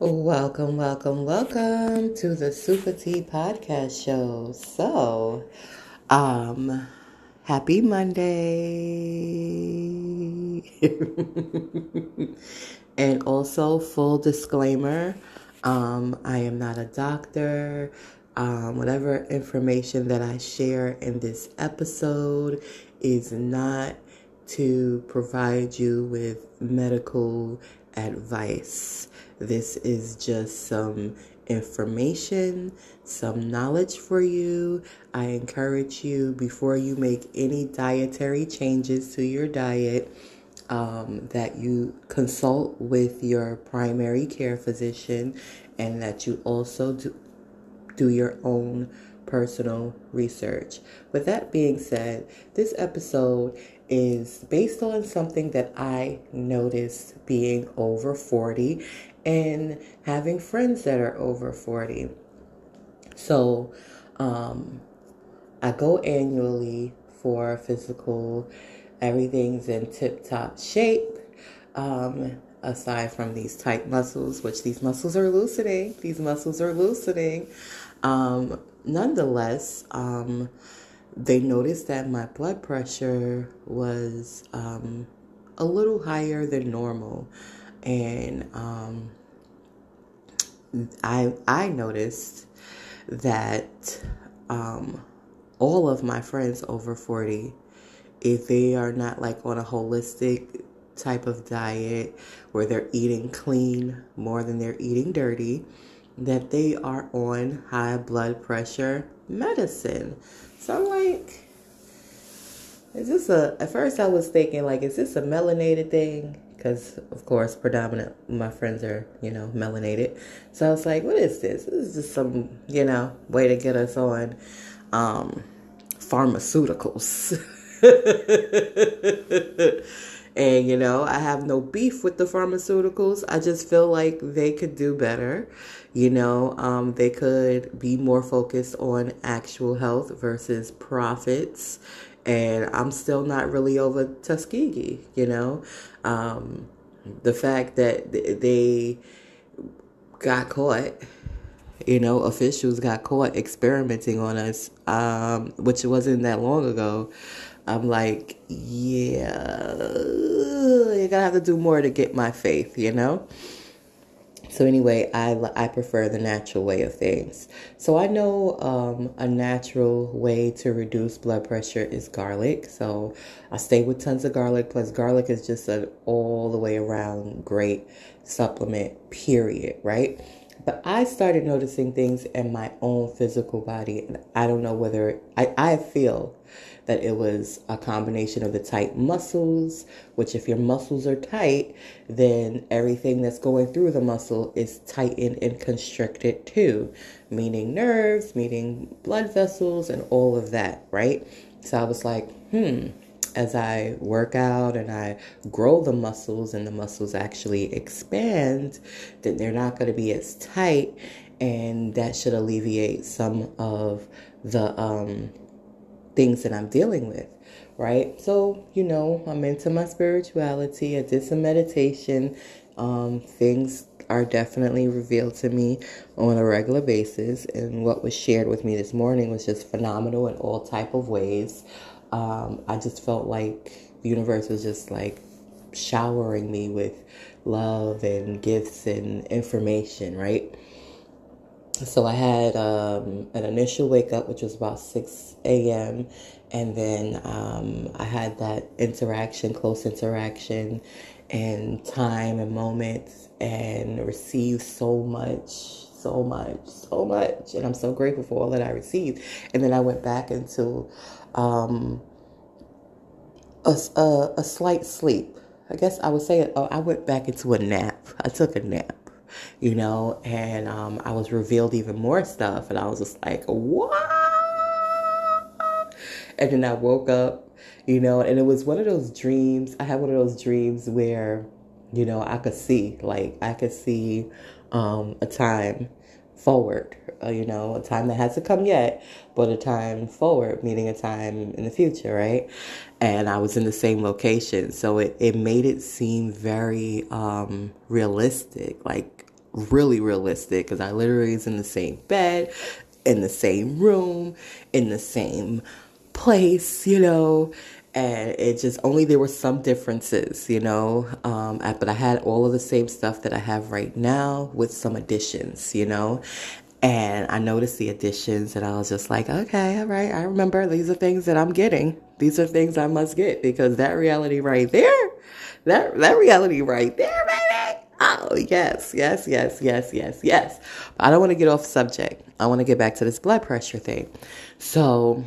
Welcome, welcome, welcome to the Super T Podcast Show. Happy Monday. And also, full disclaimer, I am not a doctor. Whatever information that I share in this episode is not to provide you with medical advice. This is just some information, some knowledge for you. I encourage you, before you make any dietary changes to your diet, that you consult with your primary care physician, and that you also do your own personal research. With that being said, this episode is based on something that I noticed being over 40 and having friends that are over 40. So, I go annually for physical. Everything's in tip-top shape. Aside from these tight muscles, which these muscles are loosening. Nonetheless, they noticed that my blood pressure was a little higher than normal. And I noticed that all of my friends over 40, if they are not like on a holistic type of diet where they're eating clean more than they're eating dirty, that they are on high blood pressure medicine. So I'm like, at first I was thinking like, is this a melanated thing? Because of course, my friends are, melanated. So I was like, what is this? This is just some, way to get us on pharmaceuticals. And, I have no beef with the pharmaceuticals. I just feel like they could do better. They could be more focused on actual health versus profits. And I'm still not really over Tuskegee, the fact that they got caught, officials got caught experimenting on us, which wasn't that long ago. I'm like, yeah, you're gonna have to do more to get my faith, So anyway, I prefer the natural way of things. So I know a natural way to reduce blood pressure is garlic. So I stay with tons of garlic. Plus, garlic is just an all the way around great supplement, period, right? But I started noticing things in my own physical body. And I don't know whether I feel that it was a combination of the tight muscles, which if your muscles are tight, then everything that's going through the muscle is tightened and constricted too, meaning nerves, meaning blood vessels, and all of that, right? So I was like, as I work out and I grow the muscles and the muscles actually expand, then they're not going to be as tight, and that should alleviate some of the things that I'm dealing with, right? So, I'm into my spirituality. I did some meditation. Things are definitely revealed to me on a regular basis, and what was shared with me this morning was just phenomenal in all type of ways. I just felt like the universe was just like showering me with love and gifts and information, right? So I had an initial wake up, which was about 6 a.m. And then I had that close interaction and time and moments, and received so much. And I'm so grateful for all that I received. And then I went back into a slight sleep. I guess I would say I went back into a nap. I took a nap. And I was revealed even more stuff, and I was just like, what? And then I woke up, and it was one of those dreams. I had one of those dreams where, I could see a time forward, a time that hasn't come yet, but a time forward, meaning a time in the future, right? And I was in the same location. So it made it seem very realistic, like really realistic because I literally was in the same bed, in the same room, in the same place, and it just only there were some differences, but I had all of the same stuff that I have right now with some additions, and I noticed the additions and I was just like, okay, all right, I remember these are things that I'm getting. These are things I must get because that reality right there, that reality right there, baby. Oh, yes, yes, yes, yes, yes, yes. But I don't want to get off subject. I want to get back to this blood pressure thing. So,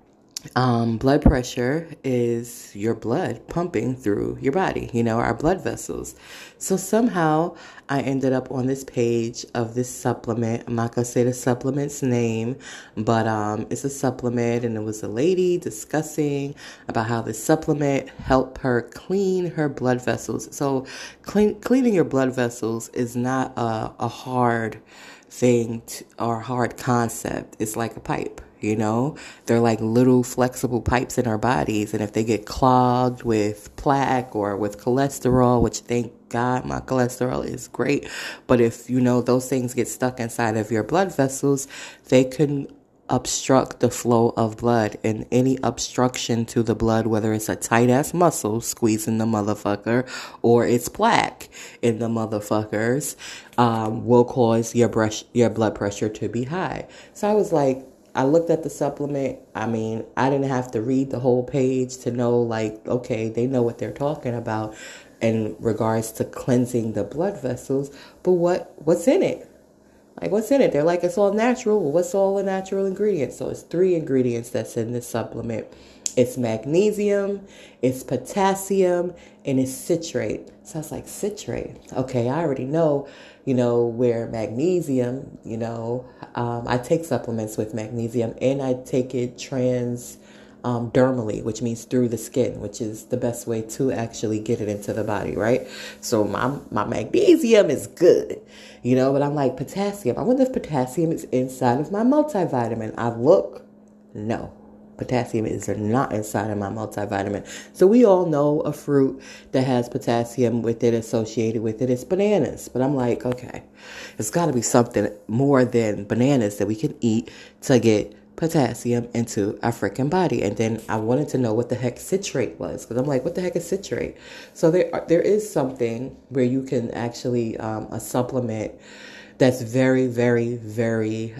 blood pressure is your blood pumping through your body, our blood vessels. So somehow I ended up on this page of this supplement. I'm not going to say the supplement's name, but it's a supplement, and it was a lady discussing about how this supplement helped her clean her blood vessels. So cleaning your blood vessels is not a hard thing or hard concept. It's like a pipe. They're like little flexible pipes in our bodies. And if they get clogged with plaque or with cholesterol, which thank God my cholesterol is great. But if, those things get stuck inside of your blood vessels, they can obstruct the flow of blood, and any obstruction to the blood, whether it's a tight ass muscle squeezing the motherfucker or it's plaque in the motherfuckers, will cause your blood pressure to be high. So I was like, I looked at the supplement. I mean, I didn't have to read the whole page to know, like, okay, they know what they're talking about in regards to cleansing the blood vessels. But what's in it? Like, what's in it? They're like, it's all natural. Well, what's all the natural ingredients? So it's 3 ingredients that's in this supplement. It's magnesium, it's potassium, and it's citrate. So I was like, citrate. Okay, I already know, where magnesium, I take supplements with magnesium, and I take it dermally, which means through the skin, which is the best way to actually get it into the body, right? So my magnesium is good, but I'm like, potassium. I wonder if potassium is inside of my multivitamin. I look, no. Potassium is not inside of my multivitamin. So we all know a fruit that has potassium with it associated with it is bananas. But I'm like, okay, it's got to be something more than bananas that we can eat to get potassium into our freaking body. And then I wanted to know what the heck citrate was, because I'm like, what the heck is citrate? So there is something where you can actually a supplement that's very, very, very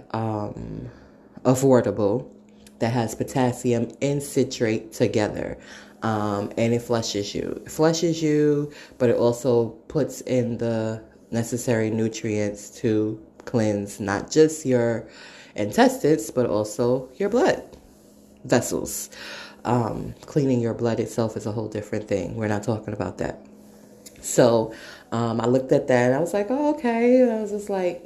affordable, that has potassium and citrate together. And it flushes you. It flushes you, but it also puts in the necessary nutrients to cleanse not just your intestines, but also your blood vessels. Cleaning your blood itself is a whole different thing. We're not talking about that. So I looked at that and I was like, oh, okay. And I was just like,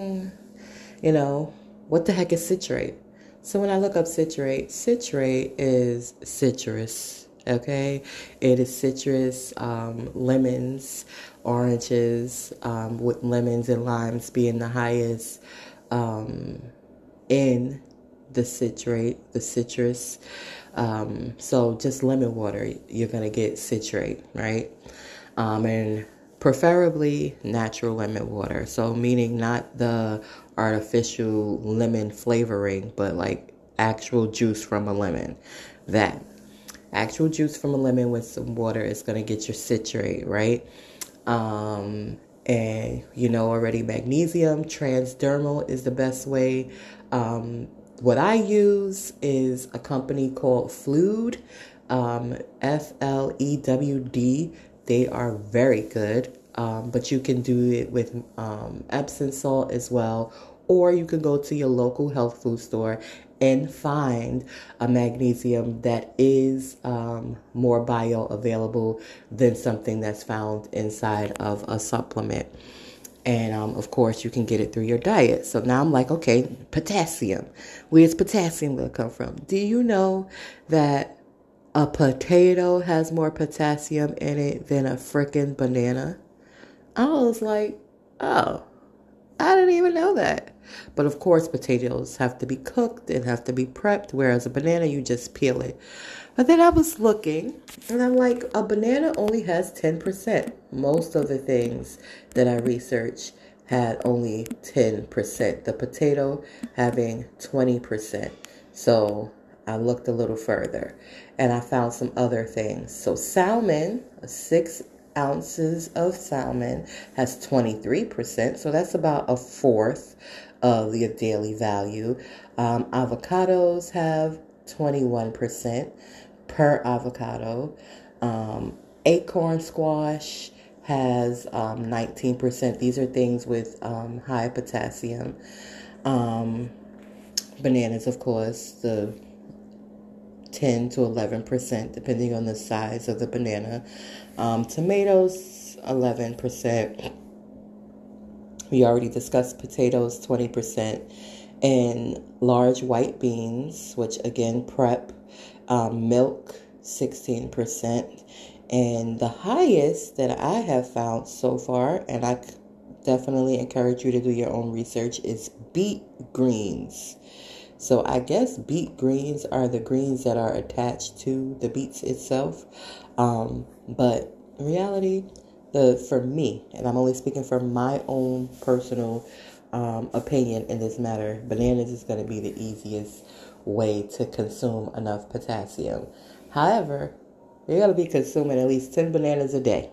what the heck is citrate? So when I look up citrate is citrus, okay? It is citrus, lemons, oranges, with lemons and limes being the highest in the citrus. So just lemon water, you're going to get citrate, right? And preferably natural lemon water. So meaning not the artificial lemon flavoring, but like actual juice from a lemon. That actual juice from a lemon with some water is going to get your citrate, right? And already magnesium transdermal is the best way. What I use is a company called Flewd, FLEWD. They are very good. But you can do it with Epsom salt as well, or you can go to your local health food store and find a magnesium that is more bioavailable than something that's found inside of a supplement. And of course, you can get it through your diet. So now I'm like, okay, potassium. Where's potassium going to come from? Do you know that a potato has more potassium in it than a freaking banana? I was like, oh, I didn't even know that. But of course, potatoes have to be cooked and have to be prepped, whereas a banana, you just peel it. But then I was looking, and I'm like, a banana only has 10%. Most of the things that I research had only 10%. The potato having 20%. So I looked a little further and I found some other things. So salmon, 6 ounces of salmon has 23%. So that's about a fourth of the daily value. Avocados have 21% per avocado. Acorn squash has 19%. These are things with high potassium. Bananas, of course, the 10 to 11%, depending on the size of the banana. Tomatoes, 11%. We already discussed potatoes, 20%. And large white beans, which again, prep, milk, 16%. And the highest that I have found so far, and I definitely encourage you to do your own research, is beet greens. So I guess beet greens are the greens that are attached to the beets itself. But in reality, for me, and I'm only speaking from my own personal opinion in this matter, bananas is going to be the easiest way to consume enough potassium. However, you're going to be consuming at least 10 bananas a day.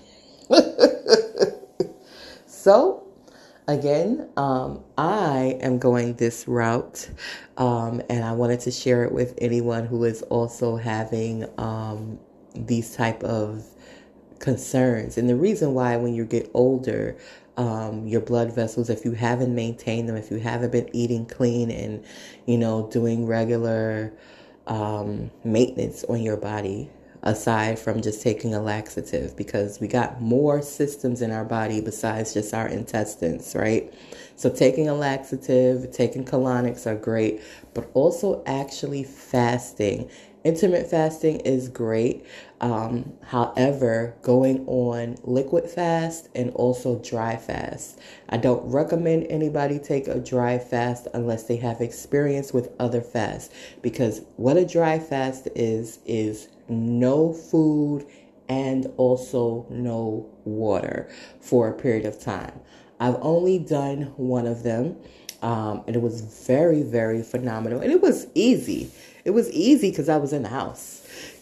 So, again, I am going this route, and I wanted to share it with anyone who is also having these type of concerns. And the reason why when you get older, your blood vessels, if you haven't maintained them, if you haven't been eating clean and, doing regular maintenance on your body, aside from just taking a laxative, because we got more systems in our body besides just our intestines, right? So taking a laxative, taking colonics are great, but also actually fasting. Intermittent fasting is great. However, going on liquid fast and also dry fast. I don't recommend anybody take a dry fast unless they have experience with other fasts, because what a dry fast is no food and also no water for a period of time. I've only done one of them, and it was very, very phenomenal. And it was easy. It was easy because I was in the house,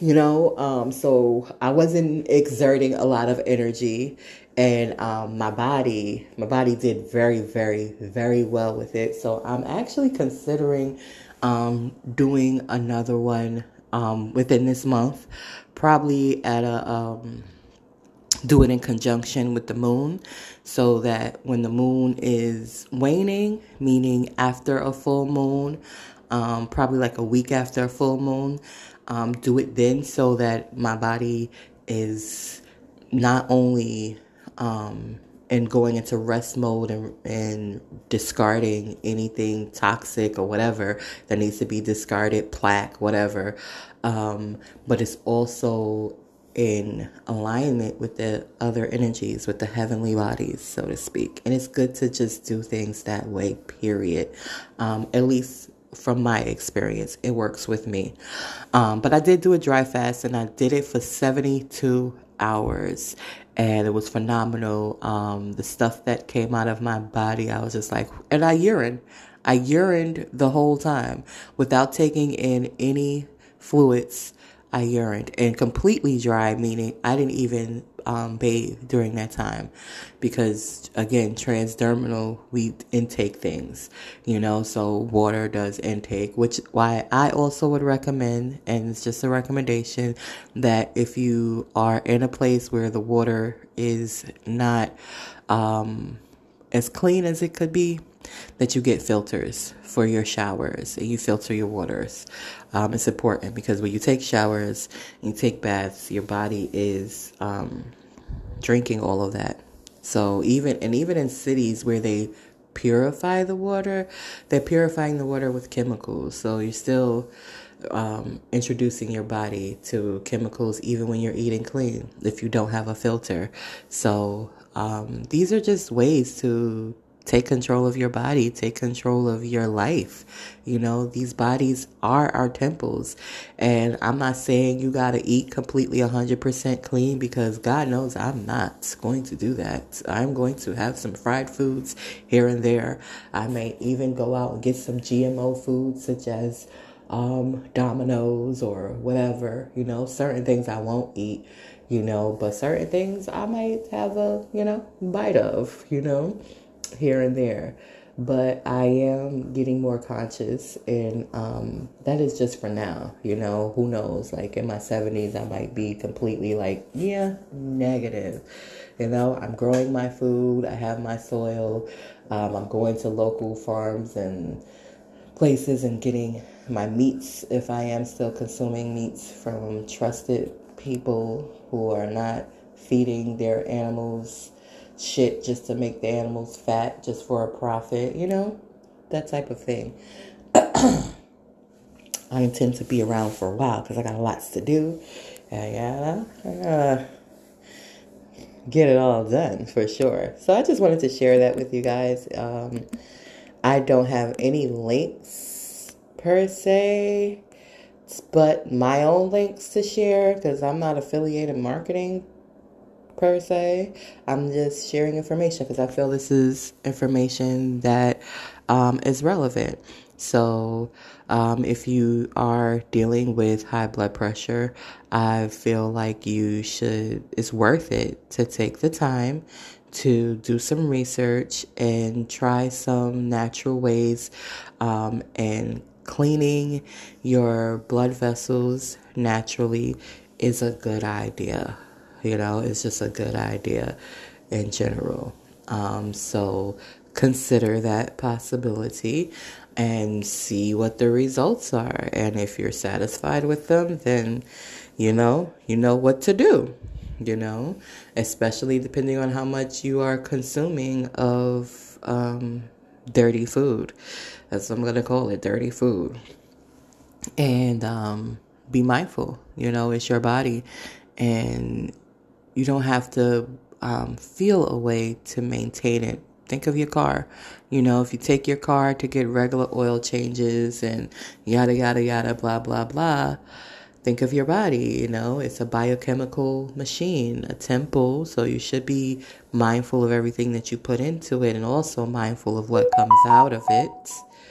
so I wasn't exerting a lot of energy, and my body did very, very, very well with it. So I'm actually considering doing another one within this month, probably at do it in conjunction with the moon, so that when the moon is waning, meaning after a full moon, probably like a week after a full moon, do it then, so that my body is not only and going into rest mode and discarding anything toxic or whatever that needs to be discarded, plaque, whatever, but it's also in alignment with the other energies, with the heavenly bodies, so to speak. And it's good to just do things that way, period. At least from my experience, it works with me. But I did do a dry fast, and I did it for 72 hours, and it was phenomenal. The stuff that came out of my body, I was just like, and I urined the whole time without taking in any fluids. I urined, and completely dry, meaning I didn't even bathe during that time, because again, transdermal, we intake things, so water does intake, which why I also would recommend, and it's just a recommendation, that if you are in a place where the water is not as clean as it could be, that you get filters for your showers and you filter your waters. It's important, because when you take showers and you take baths, your body is drinking all of that. So even in cities where they purify the water, they're purifying the water with chemicals. So you're still introducing your body to chemicals even when you're eating clean, if you don't have a filter. So these are just ways to Take control of your body. Take control of your life. These bodies are our temples. And I'm not saying you got to eat completely 100% clean, because God knows I'm not going to do that. I'm going to have some fried foods here and there. I may even go out and get some GMO foods, such as Domino's or whatever. Certain things I won't eat, but certain things I might have a, bite of, here and there. But I am getting more conscious, and that is just for now. Who knows? Like in my 70s, I might be completely like, negative. I'm growing my food. I have my soil. I'm going to local farms and places and getting my meats, if I am still consuming meats, from trusted people who are not feeding their animals shit just to make the animals fat just for a profit, that type of thing. I intend to be around for a while because I got lots to do. I gotta get it all done for sure. So I just wanted to share that with you guys. I don't have any links per se, but my own links to share, because I'm not affiliated marketing per se. I'm just sharing information because I feel this is information that is relevant. So if you are dealing with high blood pressure, I feel like it's worth it to take the time to do some research and try some natural ways, and cleaning your blood vessels naturally is a good idea. It's just a good idea in general. So consider that possibility and see what the results are. And if you're satisfied with them, then you know what to do. Especially depending on how much you are consuming of dirty food. That's what I'm going to call it, dirty food. And be mindful. It's your body. And you don't have to feel a way to maintain it. Think of your car. If you take your car to get regular oil changes and yada, yada, yada, blah, blah, blah, think of your body. It's a biochemical machine, a temple. So you should be mindful of everything that you put into it and also mindful of what comes out of it.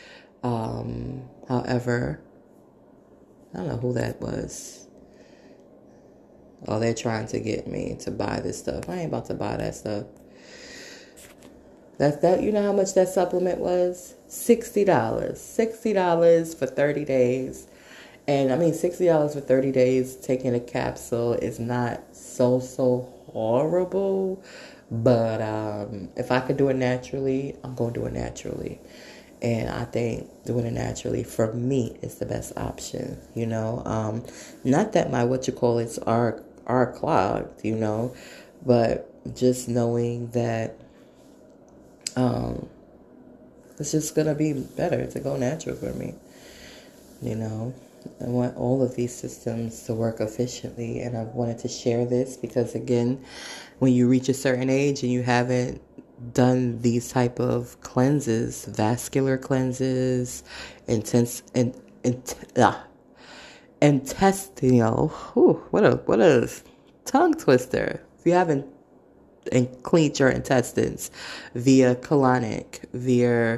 However, I don't know who that was. Oh, they're trying to get me to buy this stuff. I ain't about to buy that stuff. That. You know how much that supplement was? $60. $60 for 30 days. And I mean, $60 for 30 days taking a capsule is not so horrible. But if I could do it naturally, I'm going to do it naturally. And I think doing it naturally for me is the best option. Not that my are clogged, but just knowing that it's just gonna be better to go natural for me. I want all of these systems to work efficiently, and I've wanted to share this because, again, when you reach a certain age and you haven't done these type of cleanses, vascular cleanses, intestinal. What a tongue twister. If you haven't cleaned your intestines via colonic, via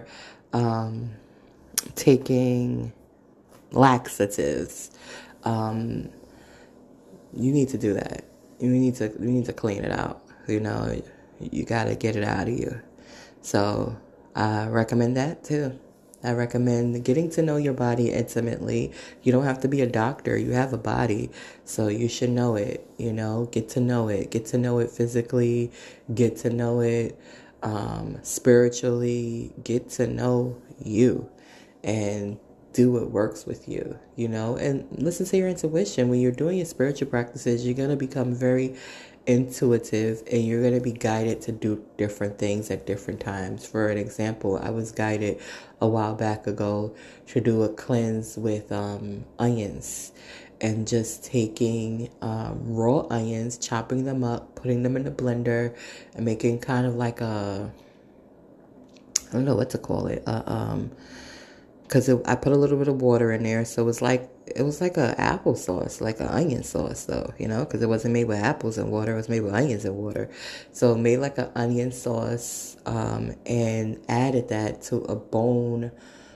taking laxatives, you need to do that. You need to clean it out. You gotta get it out of you. So I recommend that too. I recommend getting to know your body intimately. You don't have to be a doctor. You have a body, so you should know it. Get to know it. Get to know it physically. Get to know it spiritually. Get to know you, and do what works with you. And listen to your intuition. When you're doing your spiritual practices, you're gonna become very intuitive, and you're going to be guided to do different things at different times. For an example, I was guided a while back ago to do a cleanse with onions, and just taking raw onions, chopping them up, putting them in the blender, and making kind of like a I don't know what to call it. Because I put a little bit of water in there, so it was like a applesauce, like an onion sauce, though, because it wasn't made with apples and water; it was made with onions and water. So I made like an onion sauce, and added that to a bone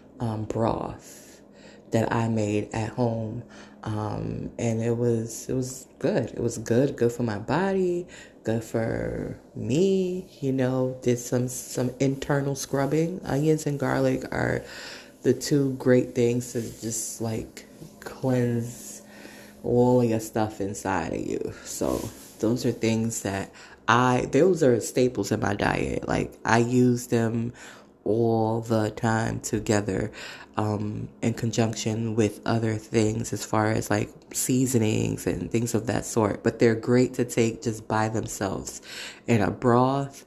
broth that I made at home, and it was good. It was good for my body, good for me. Did some internal scrubbing. Onions and garlic are the two great things to just like cleanse all of your stuff inside of you. So those are things that those are staples in my diet. Like I use them all the time together, in conjunction with other things as far as like seasonings and things of that sort. But they're great to take just by themselves in a broth,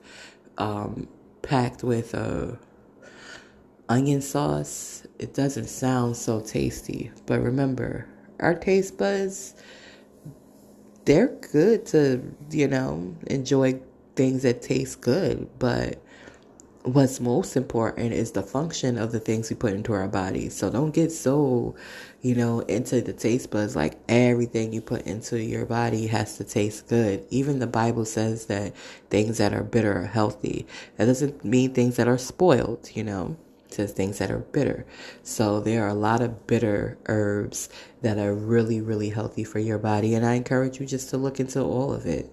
packed with a onion sauce. It doesn't sound so tasty, but remember, our taste buds, they're good to, enjoy things that taste good, but what's most important is the function of the things we put into our bodies. So don't get so, into the taste buds. Like everything you put into your body has to taste good. Even the Bible says that things that are bitter are healthy. That doesn't mean things that are spoiled, It says things that are bitter. So there are a lot of bitter herbs that are really, really healthy for your body. And I encourage you just to look into all of it,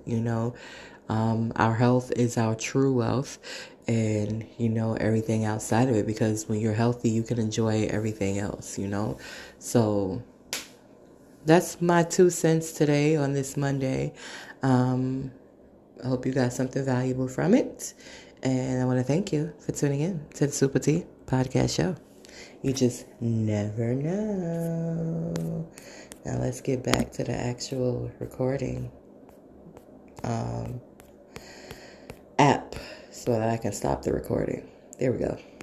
Our health is our true wealth, and everything outside of it, because when you're healthy you can enjoy everything else. So that's my 2 cents today on this Monday. I hope you got something valuable from it, and I want to thank you for tuning in to the Super T podcast show. You just never know. Now let's get back to the actual recording app so that I can stop the recording. There we go.